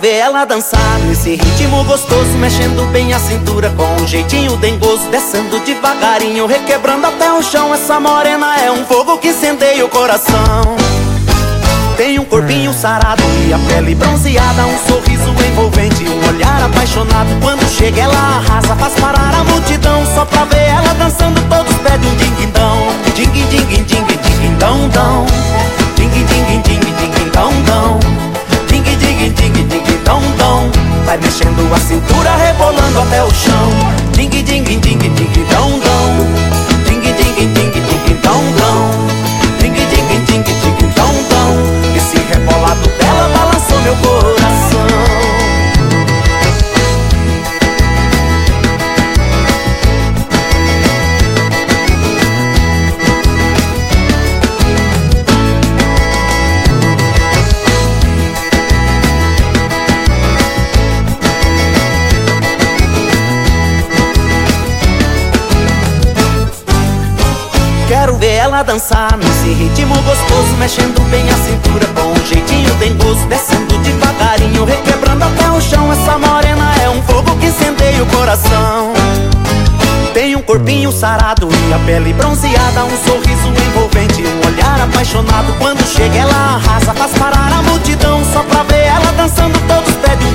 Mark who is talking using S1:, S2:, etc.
S1: ver ela dançar nesse ritmo gostoso, mexendo bem a cintura com um jeitinho dengoso, descendo devagarinho, requebrando até o chão. Essa morena é um fogo que incendeia o coração. Tem um corpinho sarado e a pele bronzeada, um sorriso envolvente, um olhar apaixonado. Quando chega ela arrasa, faz parar a multidão. Só pra ver ela dançando todos pedem um ding-dão. Ding-ding-ding-ding-ding-dão-dão. Ding-ding-ding-ding-ding-dão-dão. Ding-ding-ding-ding-ding-dão-dão. Vai mexendo a cintura, rebolando até o chão. Ding-ding-ding-ding-ding-dão-dão. Ding-ding-ding-ding-ding-dão-dão. Ding-ding-ding-ding-ding-dão-dão. Esse rebolado dela balançou meu coração. Quero ver ela dançar nesse ritmo gostoso, mexendo bem a cintura com um jeitinho dengoso, descendo devagarinho, requebrando até o chão. Essa morena é um fogo que incendeia o coração. Tem um corpinho sarado e a pele bronzeada, um sorriso envolvente, um olhar apaixonado. Quando chega ela arrasa, faz parar a multidão. Só pra ver ela dançando todos pedem um